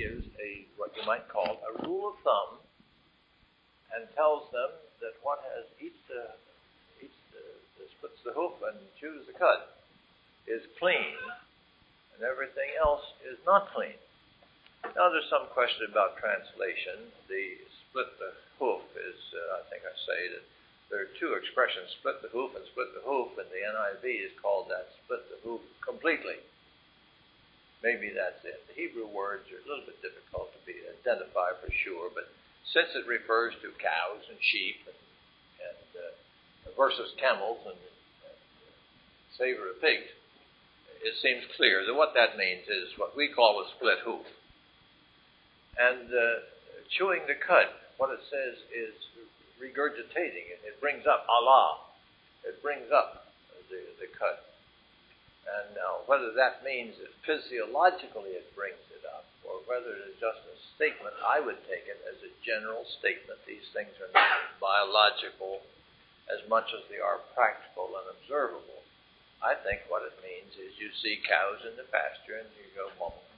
gives what you might call a rule of thumb and tells them that what has splits the hoof and chews the cud is clean, and everything else is not clean. Now there's some question about translation. The split the hoof is, I think I say that there are two expressions, split the hoof and split the hoof, and the NIV is called that, split the hoof completely. Maybe that's it. The Hebrew words are a little bit difficult to be identified for sure, but since it refers to cows and sheep and versus camels and savor of pigs, it seems clear that what that means is what we call a split hoof. And chewing the cud, what it says is regurgitating it. It brings up Allah. It brings up the cud. And now, whether that means that physiologically it brings it up, or whether it is just a statement, I would take it as a general statement. These things are not biological as much as they are practical and observable. I think what it means is you see cows in the pasture and you go,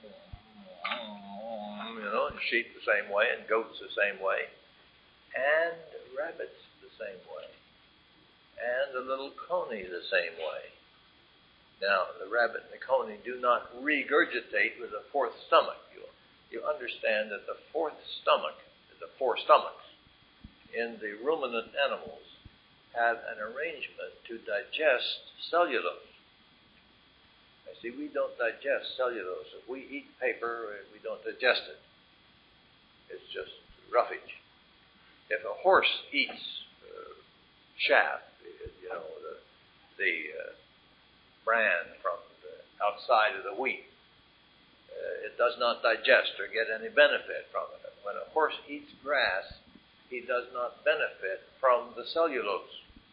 and sheep the same way, and goats the same way, and rabbits the same way, and the little coney the same way. Now, the rabbit and the coney do not regurgitate with a fourth stomach. You understand that the fourth stomach, the four stomachs in the ruminant animals have an arrangement to digest cellulose. I see, we don't digest cellulose. If we eat paper, we don't digest it. It's just roughage. If a horse eats chaff, the bran from the outside of the wheat, it does not digest or get any benefit from it. When a horse eats grass, he does not benefit from the cellulose.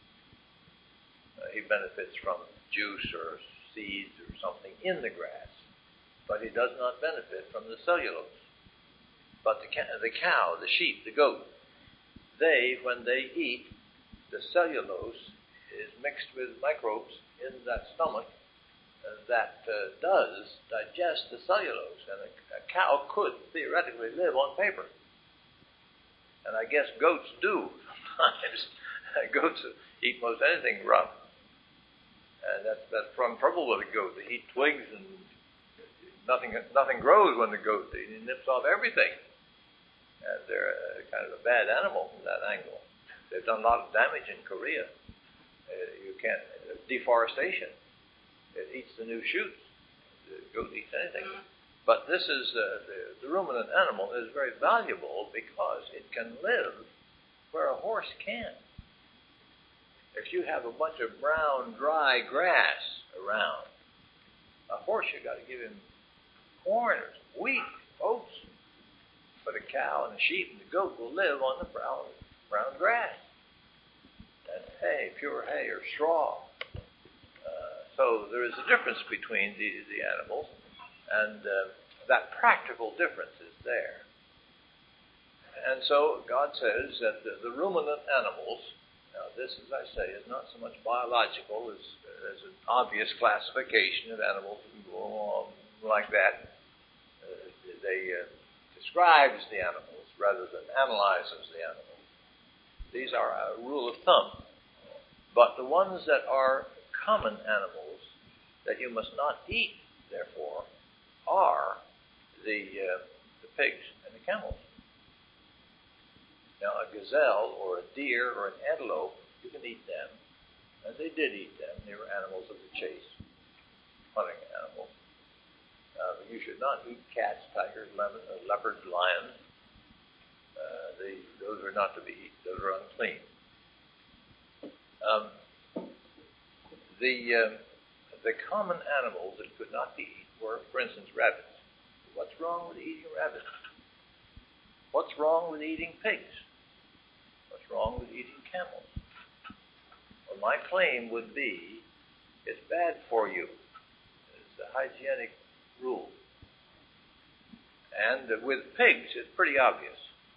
He benefits from juice or seeds or something in the grass, but he does not benefit from the cellulose. But the cow, the sheep, the goat, when they eat, the cellulose is mixed with microbes in that stomach that does digest the cellulose. And a cow could theoretically live on paper. And I guess goats do sometimes. Goats eat most anything rough. And that's from trouble with a goat. They eat twigs and nothing grows when the goat eats. He nips off everything. And they're kind of a bad animal from that angle. They've done a lot of damage in Korea. Deforestation. It eats the new shoots. The goat eats anything. But this is, the ruminant animal is very valuable because it can live where a horse can't. If you have a bunch of brown, dry grass around, a horse, you got to give him corn or wheat, oats. But a cow and a sheep and a goat will live on the brown grass. That's hay, pure hay or straw. So there is a difference between the animals, and that practical difference is there. And so God says that the ruminant animals, now this, as I say, is not so much biological as an obvious classification of animals that can go along like that. They describes the animals rather than analyzes the animals. These are a rule of thumb. But the ones that are common animals that you must not eat, therefore, are the pigs and the camels. Now, a gazelle or a deer or an antelope, you can eat them. And they did eat them. They were animals of the chase, hunting animals. But you should not eat cats, tigers, leopards, lions. Those are not to be eaten. Those are unclean. The common animals that could not be eaten were, for instance, rabbits. What's wrong with eating rabbits? What's wrong with eating pigs? What's wrong with eating camels? Well, my claim would be, it's bad for you. It's a hygienic rule. And with pigs, it's pretty obvious.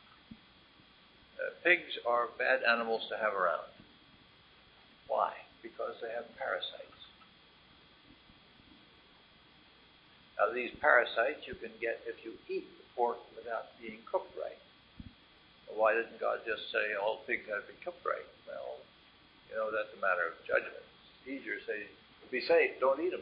Pigs are bad animals to have around. Why? Because they have parasites. Now, these parasites you can get if you eat the pork without being cooked right. Well, why didn't God just say all pigs have to be cooked right? Well, that's a matter of judgment. It's easier to say, be safe, don't eat them.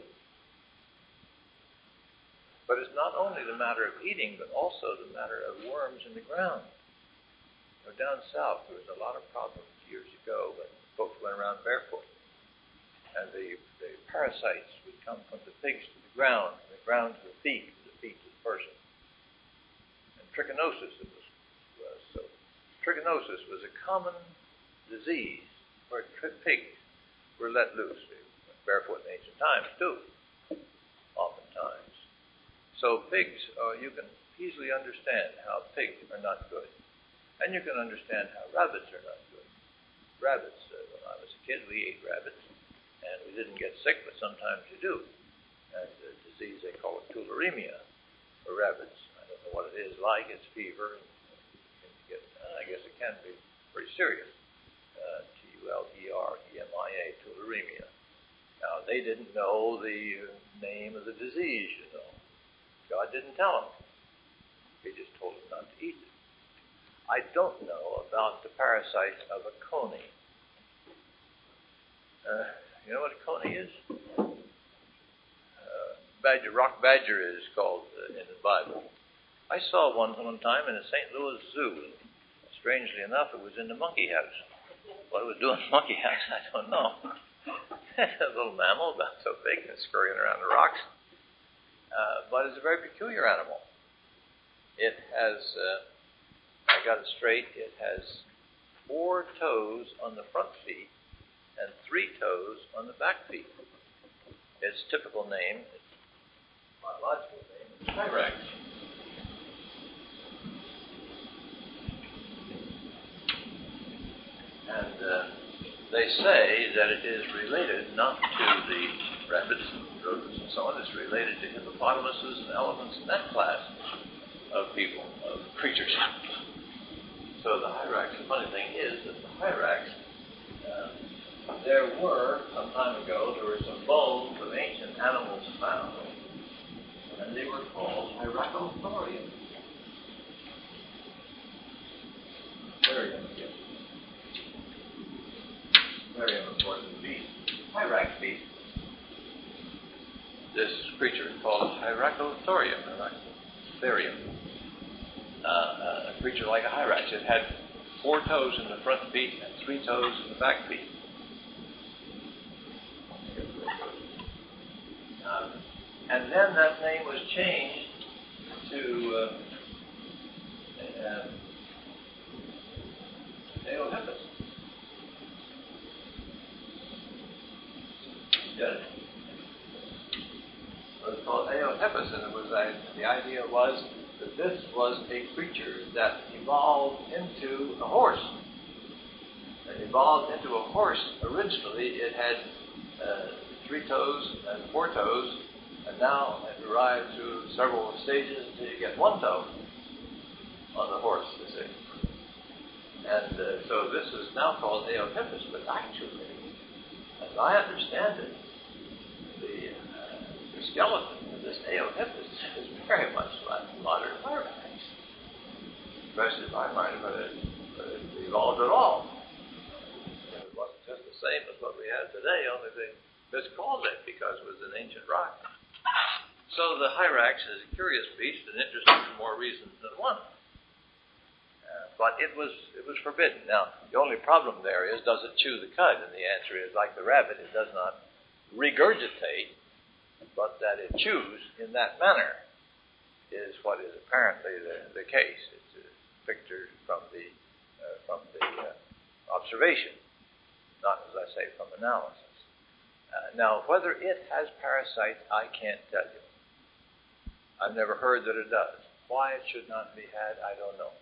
But it's not only the matter of eating, but also the matter of worms in the ground. Down south, there was a lot of problems years ago when folks went around barefoot. And the parasites would come from the pigs to the ground, from the ground to the feet to the person. And trichinosis was so. Trichinosis was a common disease where pigs were let loose. They went barefoot in ancient times, too, oftentimes. So pigs, you can easily understand how pigs are not good. And you can understand how rabbits are not good. Rabbits, when I was a kid, we ate rabbits, and we didn't get sick, but sometimes you do. And the disease, they call it tularemia for rabbits. I don't know what it is like. It's fever. I guess it can be pretty serious. Tuleremia, tularemia. Now, they didn't know the name of the disease, God didn't tell them. He just told them not to eat it. I don't know about the parasite of a coney. You know what a coney is? Rock badger is called in the Bible. I saw one time in a St. Louis zoo. Strangely enough, it was in the monkey house. What it was doing in the monkey house, I don't know. A little mammal about so big and scurrying around the rocks. But it's a very peculiar animal. It has... I got it straight. It has 4 toes on the front feet and 3 toes on the back feet. Its typical name, its biological name, is Hyrax. And they say that it is related not to the rabbits and rodents and so on. It's related to hippopotamuses and elephants and that class of people, of creatures. So the hyrax, the funny thing is that the hyrax, there were, some time ago, there were some bones of ancient animals found, and they were called Hyracothorium. Very important beast. Hyrax beast. This creature is called Hyracothorium. A creature like a hyrax. It had 4 toes in the front feet and 3 toes in the back feet. And then that name was changed to Eohippus. Yes. It was called Eohippus, and the idea was that this was a creature that evolved into a horse. It evolved into a horse. Originally, it had 3 toes and 4 toes, and now it arrived through several stages until you get 1 toe on the horse, you see. And so this is now called Eohippus, but actually, as I understand it, the skeleton of this Eohippus is very much like modern hyrax. Especially in my mind, but it evolved at all. It wasn't just the same as what we have today, only they miscalled it because it was an ancient rock. So the hyrax is a curious beast and interesting for more reasons than one. But it was forbidden. Now, the only problem there is, does it chew the cud? And the answer is, like the rabbit, it does not regurgitate, but that it chews in that manner is what is apparently the case. It's a picture from the observation, not, as I say, from analysis. Now, whether it has parasites, I can't tell you. I've never heard that it does. Why it should not be had, I don't know.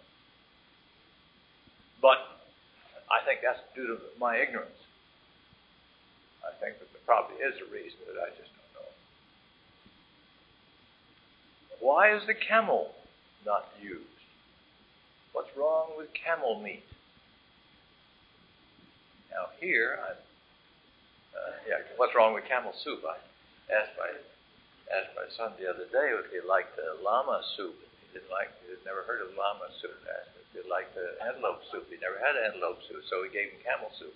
But I think that's due to my ignorance. I think that there probably is a reason that I just don't know. Why is the camel not used? What's wrong with camel meat? Now here, what's wrong with camel soup? I asked my son the other day if he liked llama soup. He'd never heard of llama soup. Asked if he'd like the antelope soup. He never had antelope soup, so he gave him camel soup.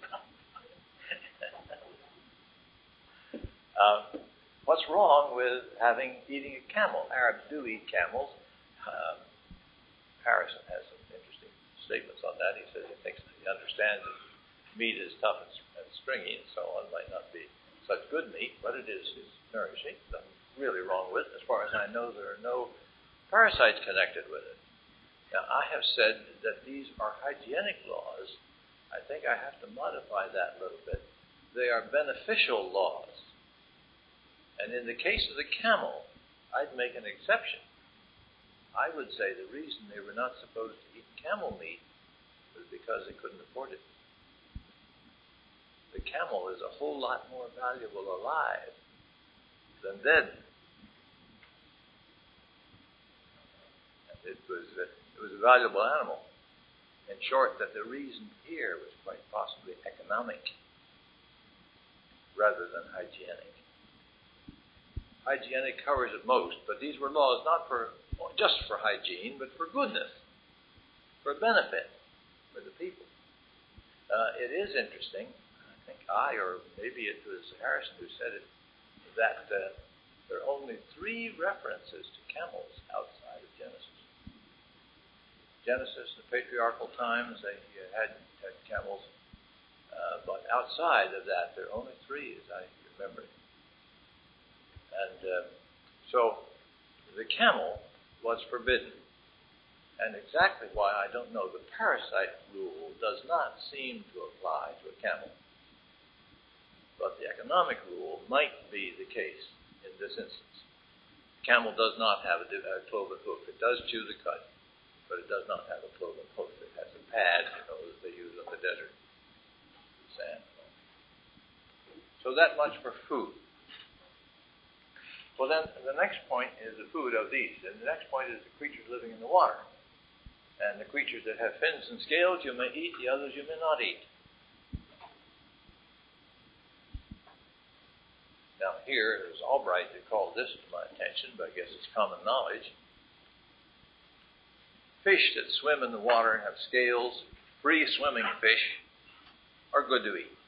What's wrong with eating a camel? Arabs do eat camels. Harrison has some interesting statements on that. He says he understands that meat is tough and stringy and so on, might not be such good meat, but it is nourishing. Nothing really wrong with it. As far as I know, there are no parasites connected with it. Now, I have said that these are hygienic laws. I think I have to modify that a little bit. They are beneficial laws. And in the case of the camel, I'd make an exception. I would say the reason they were not supposed to eat camel meat was because they couldn't afford it. The camel is a whole lot more valuable alive than dead. It was a valuable animal. In short, that the reason here was quite possibly economic rather than hygienic. Hygienic covers it most, but these were laws not just for hygiene, but for goodness, for benefit, for the people. It is interesting, I think or maybe it was Harrison who said it, that there are only 3 references to camels outside of Genesis. Genesis, the patriarchal times, they had camels, but outside of that, there are only 3, as I remember it. And so the camel was forbidden. And exactly why, I don't know. The parasite rule does not seem to apply to a camel. But the economic rule might be the case in this instance. The camel does not have a cloven hoof. It does chew the cud, but it does not have a cloven hoof. It has a pad, that they use on the desert. Sand. So that much for food. Well, then the next point is the food of these. And the next point is the creatures living in the water. And the creatures that have fins and scales you may eat, the others you may not eat. Now here, it was Albright that called this to my attention, but I guess it's common knowledge. Fish that swim in the water and have scales, free-swimming fish, are good to eat.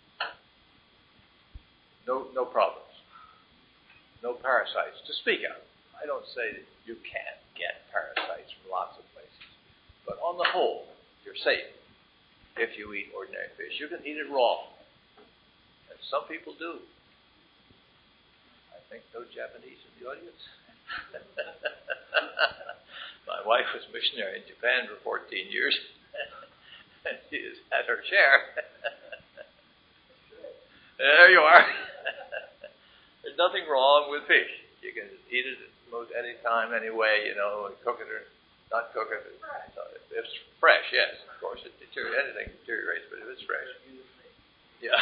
No problems. No parasites to speak of. I don't say that you can't get parasites from lots of places. But on the whole, you're safe if you eat ordinary fish. You can eat it raw. And some people do. I think no Japanese in the audience. My wife was missionary in Japan for 14 years. And she has had her share. There you are. There's nothing wrong with fish. You can eat it most any time, any way, and cook it or not cook it. If it's fresh, yes, of course. Anything deteriorates, but if it's fresh. Yeah.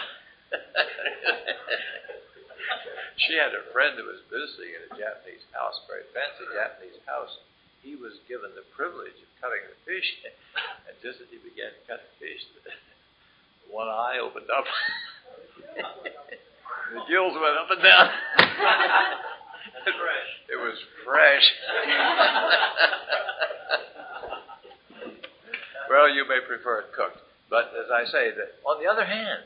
She had a friend who was visiting in a Japanese house, a very fancy Japanese house. He was given the privilege of cutting the fish, and just as he began to cut the fish, one eye opened up. The gills went up and down. It was fresh. Well, you may prefer it cooked. But as I say, that on the other hand,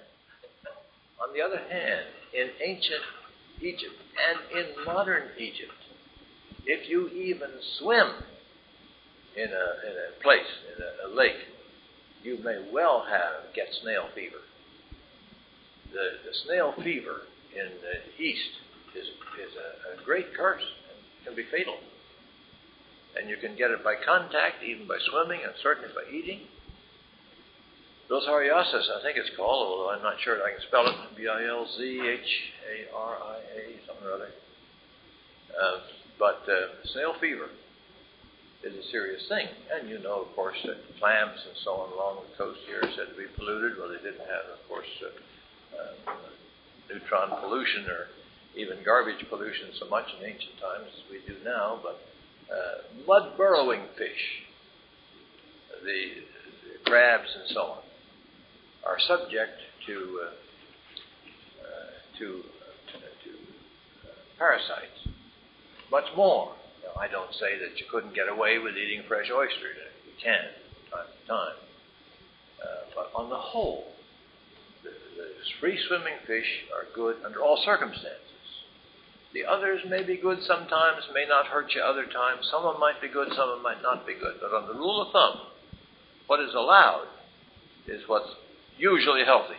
in ancient Egypt and in modern Egypt, if you even swim in a place, in a lake, you may well get snail fever. The snail fever in the East is a great curse and can be fatal. And you can get it by contact, even by swimming, and certainly by eating. Bilzeriasis, I think it's called, although I'm not sure I can spell it. Bilzharia, something or other. But snail fever is a serious thing. And you know, of course, that clams and so on along the coast here are said to be polluted. Well, they didn't have, of course, neutron pollution or even garbage pollution so much in ancient times as we do now, but mud-burrowing fish, the crabs and so on, are subject to parasites. Much more. Now, Now, I don't say that you couldn't get away with eating fresh oysters. You can, from time to time. But on the whole, the free-swimming fish are good under all circumstances. The others may be good sometimes, may not hurt you other times. Some of them might be good, some of them might not be good. But on the rule of thumb, what is allowed is what's usually healthy.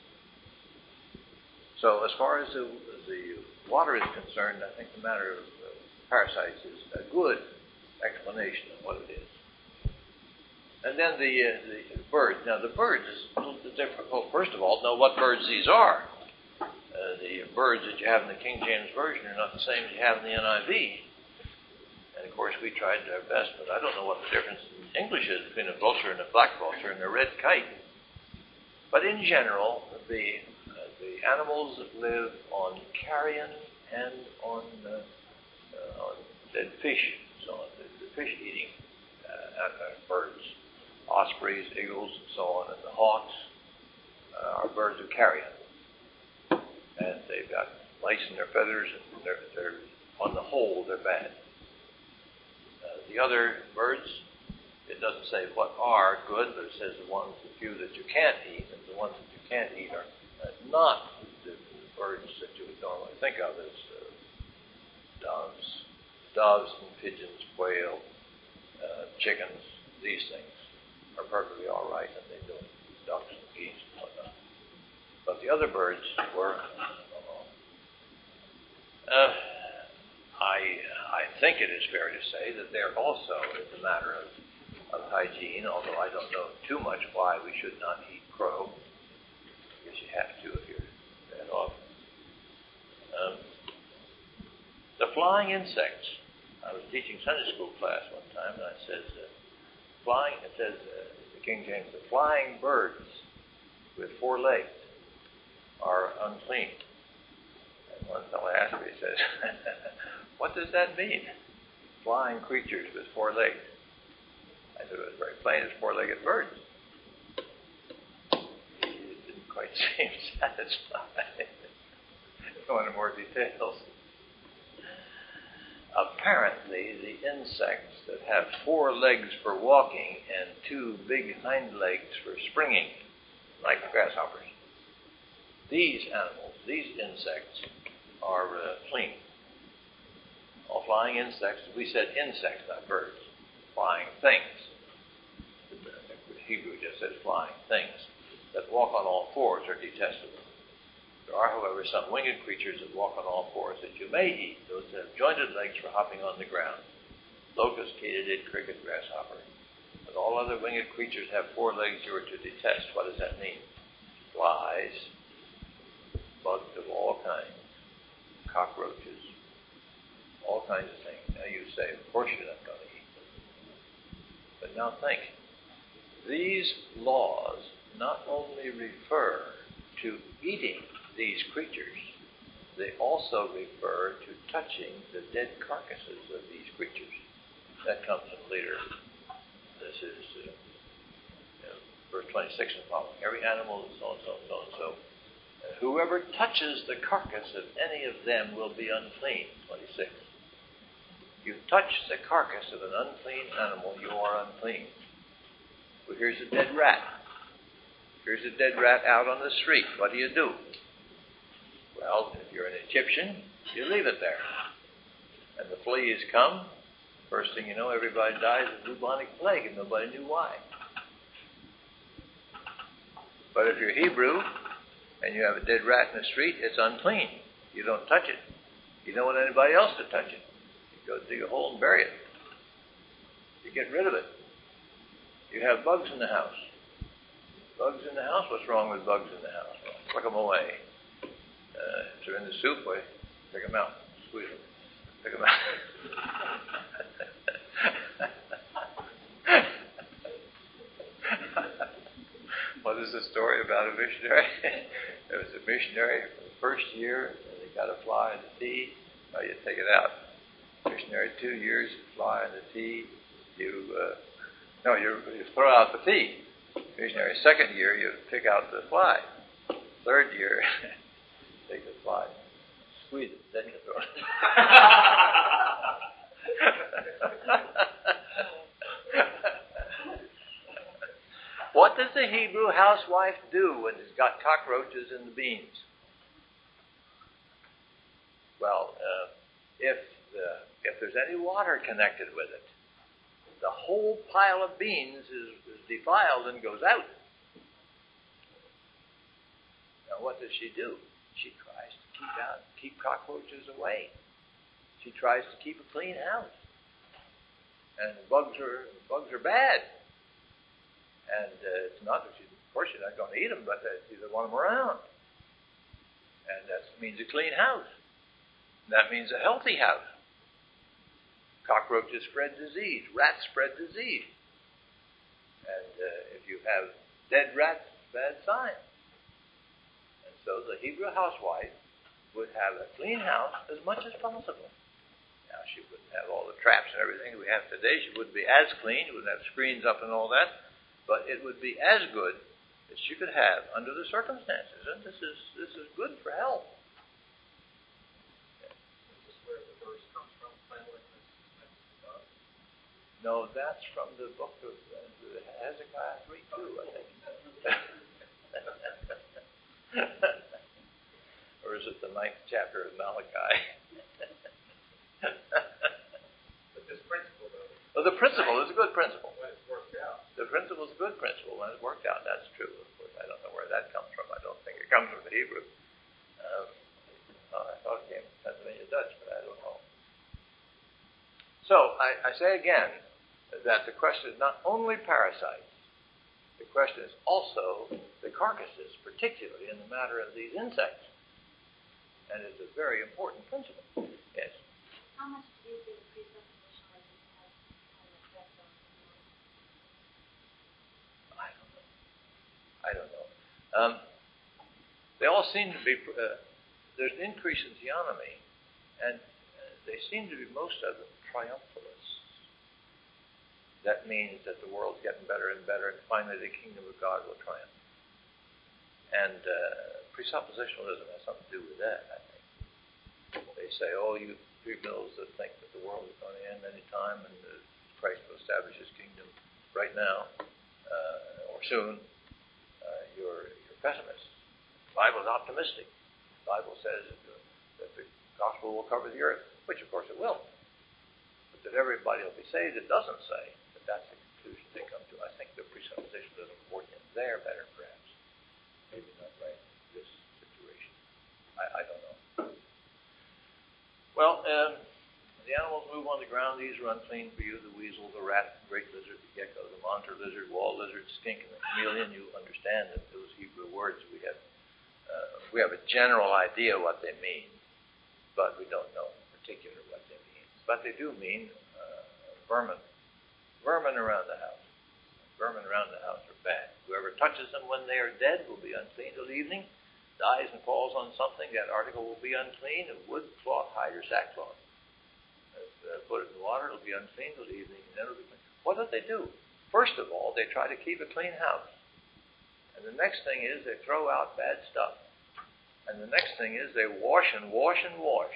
So as far as the water is concerned, I think the matter of parasites is a good explanation of what it is. And then the birds. Now the birds is a little bit difficult. First of all, know what birds these are. The birds that you have in the King James Version are not the same as you have in the NIV. And of course we tried our best, but I don't know what the difference in English is between a vulture and a black vulture and a red kite. But in general, the animals that live on carrion and on dead fish, so on, the fish-eating birds, ospreys, eagles, and so on, and the hawks are birds of carrion. And they've got lice in their feathers, and they're on the whole, they're bad. The other birds, it doesn't say what are good, but it says the ones, the few that you can't eat, and the ones that you can't eat are not the birds that you would normally think of as doves and pigeons, quail, chickens. These things are perfectly all right, and they do. Ducks and geese and whatnot. But the other birds were. I think it is fair to say that there also is a matter of hygiene, although I don't know too much why we should not eat crow. I guess you have to if you're that off. The flying insects. I was teaching Sunday school class one time, and I said, the King James, the flying birds with 4 legs are unclean. And one fellow asked me, he says, what does that mean? Flying creatures with 4 legs. I said, it was very plain, it's 4-legged birds. He didn't quite seem satisfied. He wanted more details. Apparently, the insects that have 4 legs for walking and 2 big hind legs for springing, like grasshoppers, these animals, these insects, are clean. All flying insects, we said insects, not birds. Flying things. The Hebrew just says flying things that walk on all 4s are detestable. There are, however, some winged creatures that walk on all 4s that you may eat. Those that have jointed legs for hopping on the ground. Locust, katydid, cricket, grasshopper. But all other winged creatures have 4 legs you are to detest. What does that mean? Flies, bugs of all kinds, cockroaches, all kinds of things. Now you say, of course you're not going to eat them. But now think. These laws not only refer to eating these creatures, they also refer to touching the dead carcasses of these creatures. That comes in later. This is verse 26 and following. Every animal is so and so and so and so. Whoever touches the carcass of any of them will be unclean. 26. You touch the carcass of an unclean animal, you are unclean. Well, here's a dead rat. Here's a dead rat out on the street. What do you do? Well, if you're an Egyptian, you leave it there. And the fleas come. First thing you know, everybody dies of bubonic plague, and nobody knew why. But if you're Hebrew, and you have a dead rat in the street, it's unclean. You don't touch it. You don't want anybody else to touch it. You go dig a hole and bury it. You get rid of it. You have bugs in the house. Bugs in the house? What's wrong with bugs in the house? Well, pluck them away. If they're in the soup, pick them out. Squeeze them. Pick them out. Well, this is a story about a missionary. There was a missionary for the first year, and he got a fly in the tea. Well, you take it out. Missionary 2 years, fly in the tea. You throw out the tea. Missionary 2nd year, you pick out the fly. 3rd year, take the fly, squeeze it, then you throw it. Hebrew housewife do when she's got cockroaches in the beans? Well, if there's any water connected with it, the whole pile of beans is defiled and goes out. Now, what does she do? She tries to keep cockroaches away. She tries to keep a clean house. And bugs are bad. And it's not that of course she's not going to eat them, but she doesn't want them around. And that means a clean house. That means a healthy house. Cockroaches spread disease. Rats spread disease. And if you have dead rats, bad sign. And so the Hebrew housewife would have a clean house as much as possible. Now, she wouldn't have all the traps and everything we have today. She wouldn't be as clean. She wouldn't have screens up and all that. But it would be as good as she could have under the circumstances. And this is good for health. No, that's from the book of Hezekiah 3:2, I think. Or is it the 9th chapter of Malachi? But this principle, though. Well, the principle is a good principle. When it's worked out. The principle is a good principle when it's worked out. That's true. Of course, I don't know where that comes from. I don't think it comes from the Hebrew. I thought it came from Pennsylvania Dutch, but I don't know. So, I say again, that the question is not only parasites, the question is also the carcasses, particularly in the matter of these insects. And it's a very important principle. Yes? How much do you think presuppositionalism has an effect on the world? I don't know. They all seem to be, there's an increase in theonomy, and they seem to be, most of them, triumphalists. That means that the world's getting better and better, and finally the kingdom of God will triumph. And presuppositionalism has something to do with that, I think. They say, oh, you mills that think that the world is going to end any time and Christ will establish his kingdom right now or soon, you're pessimists. The Bible is optimistic. The Bible says that the gospel will cover the earth, which of course it will. But that everybody will be saved, it doesn't say. That's the conclusion they come to. I think the presuppositionalism working there better, perhaps. Maybe not right in this situation. I don't know. Well, the animals move on the ground. These are unclean for you: the weasel, the rat, the great lizard, the gecko, the monitor lizard, wall lizard, skink, and the chameleon. You understand that those Hebrew words we have a general idea what they mean, but we don't know in particular what they mean. But they do mean vermin. Vermin around the house. Vermin around the house are bad. Whoever touches them when they are dead will be unclean till evening. Dies and falls on something, that article will be unclean. Of wood, cloth, hide, or sackcloth. Put it in water, it'll be unclean till evening, and then it'll be clean. What do they do? First of all, they try to keep a clean house. And the next thing is they throw out bad stuff. And the next thing is they wash and wash and wash.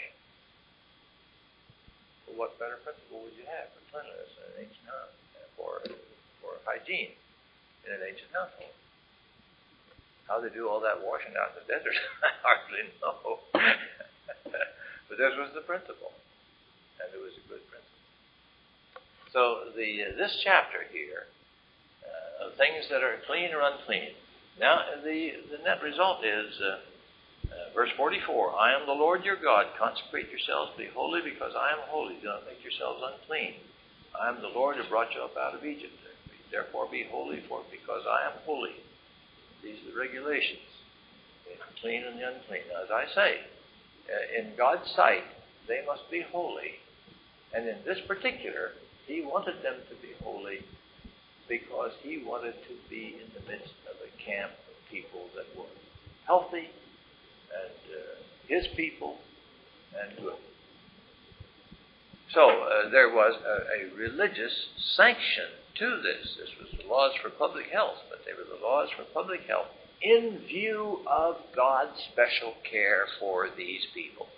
Well, what better principle would you have for cleanliness in an ancient house, for hygiene in an ancient household? How they do all that washing out in the desert, I hardly know. But this was the principle, and it was a good principle. So this chapter here, of things that are clean or unclean. Now, the net result is verse 44, I am the Lord your God. Consecrate yourselves, be holy, because I am holy. Do not make yourselves unclean. I am the Lord who brought you up out of Egypt. Therefore be holy, because I am holy. These are the regulations. The clean and the unclean. Now, as I say, in God's sight, they must be holy. And in this particular, he wanted them to be holy because he wanted to be in the midst of a camp of people that were healthy and his people and good. So there was a religious sanction to this. This was the laws for public health, but they were the laws for public health in view of God's special care for these people.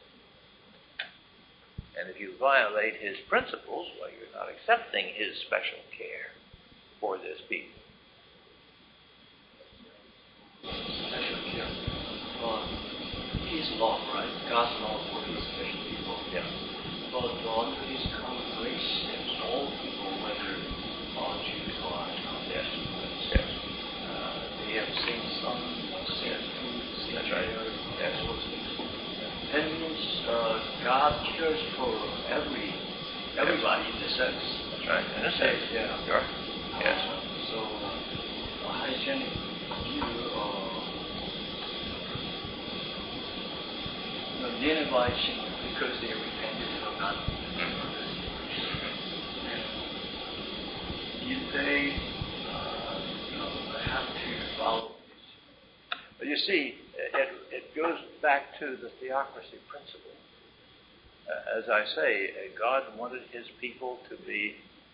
And if you violate his principles, well, you're not accepting his special care for this people. law, right? God's law for His special people. Yeah. But under His common grace, all people, whether Jews or Yes. non-Jews, Yes. they have same sun, same food, same That's right. air, Yes. all those things. That means God cares for everybody in a sense. That's right. In a sense. Yeah. Sure. Yes. So, a hygienic view Ninevites, because they repented of God. Did they have to follow this? But you see, it goes back to the theocracy principle. As I say, God wanted His people to be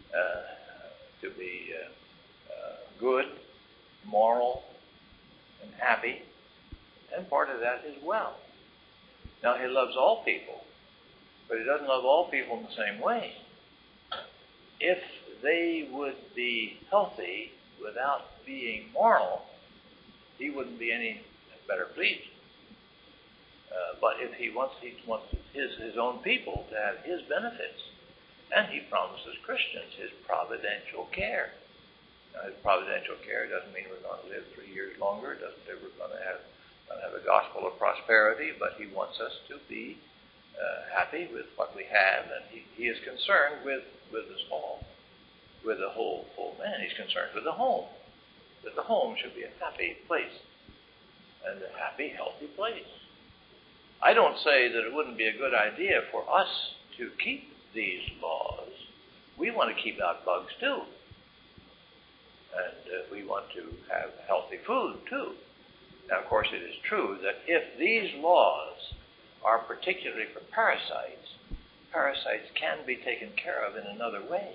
good, moral, and happy, and part of that is wealth. Now, He loves all people, but He doesn't love all people in the same way. If they would be healthy without being moral, He wouldn't be any better pleased. But if He wants His own people to have His benefits, and He promises Christians His providential care. Now, His providential care doesn't mean we're going to live 3 years longer. It doesn't mean we're going to have a gospel of prosperity, but He wants us to be happy with what we have, and He is concerned with us all, with the whole man. He's concerned with the home, that the home should be a happy place, and a happy, healthy place. I don't say that it wouldn't be a good idea for us to keep these laws. We want to keep out bugs too, and we want to have healthy food too. Now, of course, it is true that if these laws are particularly for parasites can be taken care of in another way.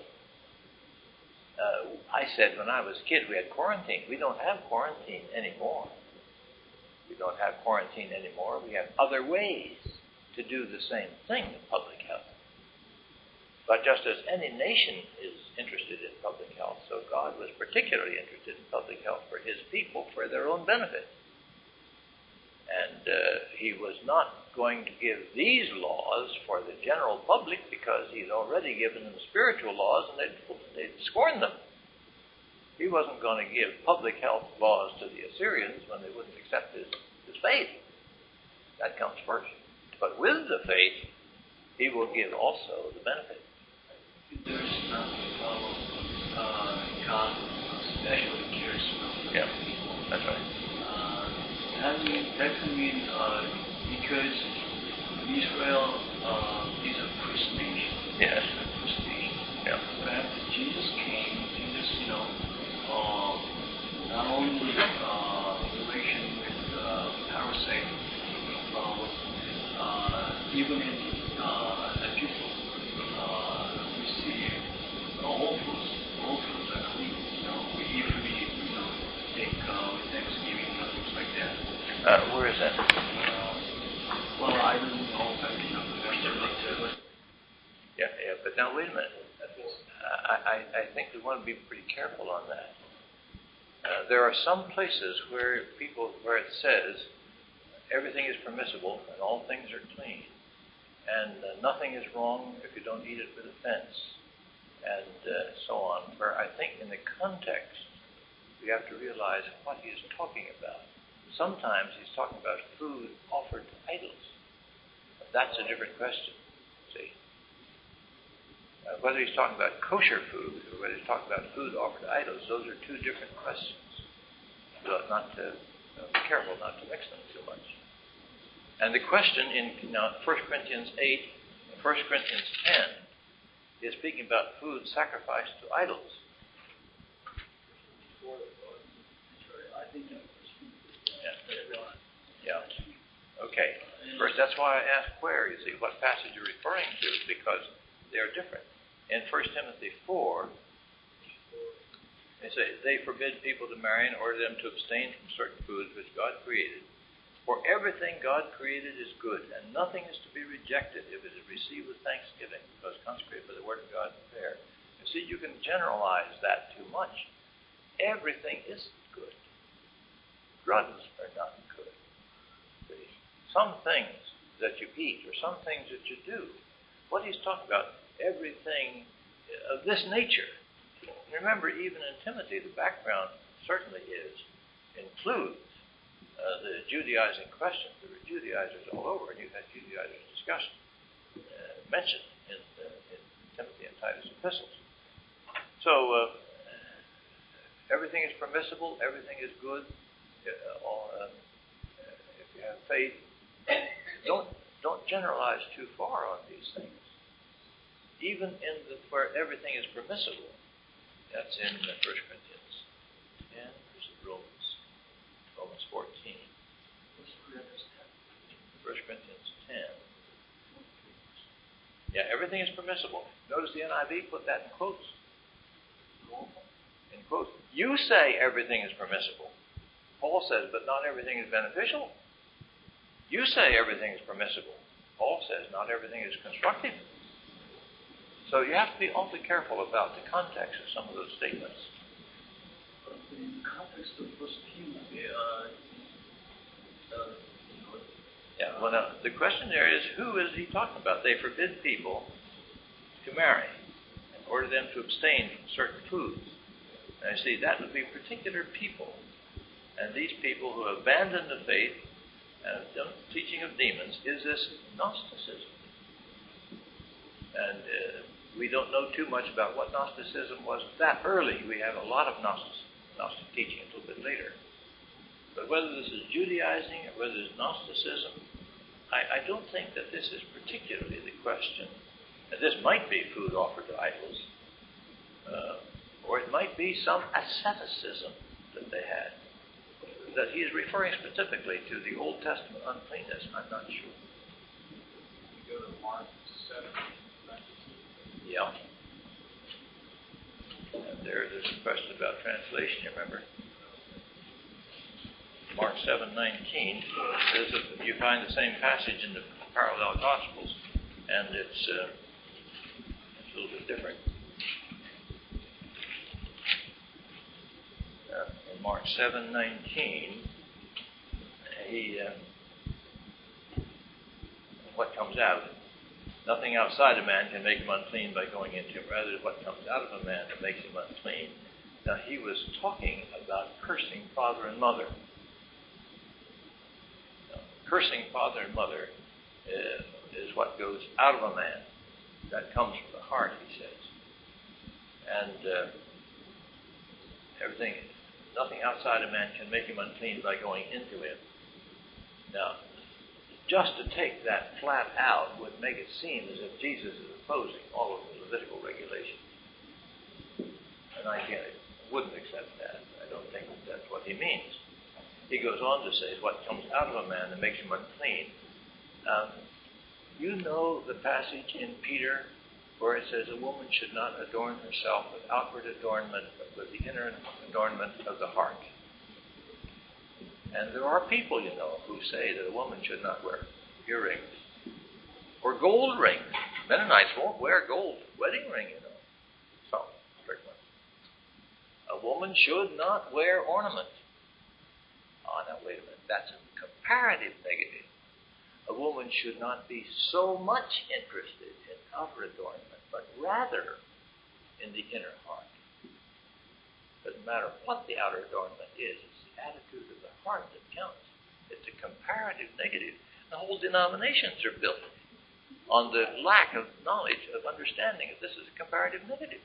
I said when I was a kid we had quarantine. We don't have quarantine anymore. We don't have quarantine anymore. We have other ways to do the same thing in public health. But just as any nation is interested in public health, so God was particularly interested in public health for His people for their own benefit. And He was not going to give these laws for the general public because He's already given them spiritual laws and they'd scorn them. He wasn't going to give public health laws to the Assyrians when they wouldn't accept His faith. That comes first. But with the faith, He will give also the benefit. There's not God especially cares for people. That's right. That can mean because Israel is a priest nation. Yes. A priest nation. Yeah. But after Jesus came, not only relation with parasite, even in Egypt, we see all foods are clean. We usually take Thanksgiving and things like that. Where is that? Well, I don't know if I can remember. Yeah, but now wait a minute. I think we want to be pretty careful on that. There are some places where it says everything is permissible and all things are clean, and nothing is wrong if you don't eat it with offense, and so on. Where I think in the context we have to realize what he is talking about. Sometimes he's talking about food offered to idols. But that's a different question. See. Whether he's talking about kosher food or whether he's talking about food offered to idols, those are two different questions. So be careful not to mix them too much. And the question in 1 Corinthians 8 and 1 Corinthians 10 is speaking about food sacrificed to idols. Yeah. Okay. First, that's why I asked where, you see, what passage you're referring to, because they are different. In 1 Timothy 4, they say, they forbid people to marry and order them to abstain from certain foods which God created. For everything God created is good, and nothing is to be rejected if it is received with thanksgiving, because consecrated by the word of God and prayer. You see, you can generalize that too much. Everything isn't good. Drugs are not good. See? some things that you eat or some things that you do. What he's talking about, everything of this nature. Remember, even in Timothy, the background certainly includes the Judaizing questions. There were Judaizers all over, and you had Judaizers discussion mentioned in Timothy and Titus epistles. So everything is permissible, everything is good. If you have faith, don't generalize too far on these things. Even in where everything is permissible, that's in 1 Corinthians 10, or is it Romans 14. 1 Corinthians 10. Yeah, everything is permissible. Notice the NIV put that in quotes. In quotes. You say everything is permissible. Paul says, but not everything is beneficial. You say everything is permissible. Paul says not everything is constructive. So you have to be awfully careful about the context of some of those statements. In the context of First Peter, well, now, the question there is, who is he talking about? They forbid people to marry and order them to abstain from certain foods. Now, you see, that would be particular people. And these people who abandon the faith and the teaching of demons is this Gnosticism. And we don't know too much about what Gnosticism was that early. We have a lot of Gnostic teaching a little bit later. But whether this is Judaizing or whether it's Gnosticism, I don't think that this is particularly the question. And this might be food offered to idols, or it might be some asceticism that they had. That he is referring specifically to the Old Testament uncleanness, I'm not sure. You go to Mark 7. Yeah. And there's a question about translation, you remember? Mark 7:19, you find the same passage in the parallel Gospels, and it's a little bit different. In Mark 7:19, what comes out of it? Nothing outside a man can make him unclean by going into him. Rather, what comes out of a man that makes him unclean. Now, he was talking about cursing father and mother. Cursing father and mother is what goes out of a man. That comes from the heart, he says. And nothing outside a man can make him unclean by going into him. Now, just to take that flat out would make it seem as if Jesus is opposing all of the Levitical regulations. And I wouldn't accept that. I don't think that's what he means. He goes on to say, what comes out of a man that makes him unclean. You know the passage in Peter where it says a woman should not adorn herself with outward adornment, but with the inner adornment of the heart. And there are people, who say that a woman should not wear earrings or gold rings. Mennonites won't wear gold wedding ring, So, strictly. A woman should not wear ornament. Oh, now wait a minute. That's a comparative negative. A woman should not be so much interested in outer adornment, but rather in the inner heart. Doesn't matter what the outer adornment is, it's the attitude of the heart that counts. It's a comparative negative. The whole denominations are built on the lack of knowledge, of understanding that this is a comparative negative.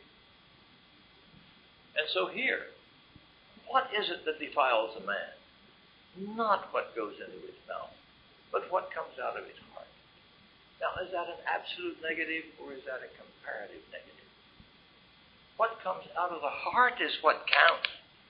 And so here, what is it that defiles a man? Not what goes into his mouth, but what comes out of his heart. Now, is that an absolute negative or is that a comparative negative? What comes out of the heart is what counts.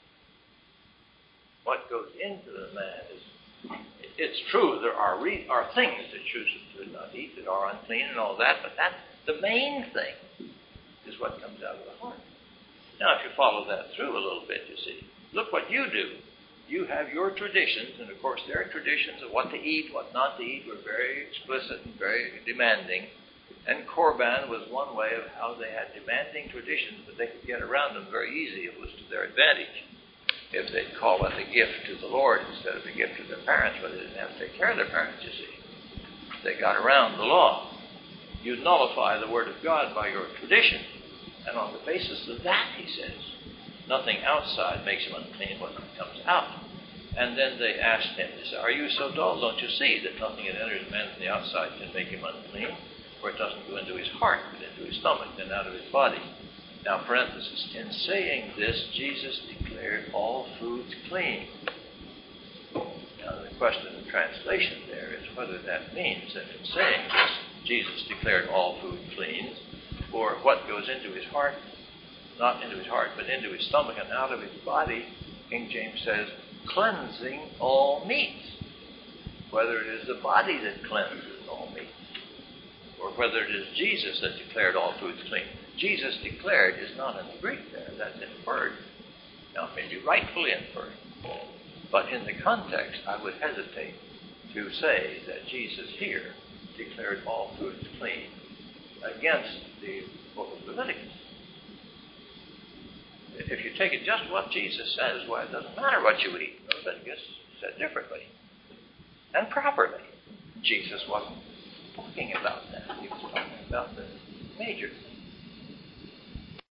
What goes into the man is, it's true, there are things that you should not eat that are unclean and all that, but that's the main thing is what comes out of the heart. Now, if you follow that through a little bit, you see, look what you do. You have your traditions, and of course their traditions of what to eat, what not to eat were very explicit and very demanding. And Korban was one way of how they had demanding traditions, but they could get around them very easy. It was to their advantage. if they'd call it a gift to the Lord instead of a gift to their parents, but they didn't have to take care of their parents, you see. They got around the law. You nullify the Word of God by your tradition, and on the basis of that, he says, nothing outside makes him unclean when it comes out. And then they asked him, they said, are you so dull? Don't you see that nothing that enters man from the outside can make him unclean? For it doesn't go into his heart, but into his stomach, then out of his body. Now, parenthesis, in saying this, Jesus declared all foods clean. Now, the question of translation there is whether that means that in saying this, Jesus declared all food clean, or what goes into his heart, not into his heart, but into his stomach and out of his body. King James says, cleansing all meats. Whether it is the body that cleanses all meats, or whether it is Jesus that declared all foods clean. Jesus declared is not in the Greek there, that's inferred. Now, it may be rightfully inferred, but in the context, I would hesitate to say that Jesus here declared all foods clean against the book of Leviticus. If you take it just what Jesus says, well, it doesn't matter what you eat. Leviticus said differently and properly. Jesus wasn't talking about that. He was talking about the major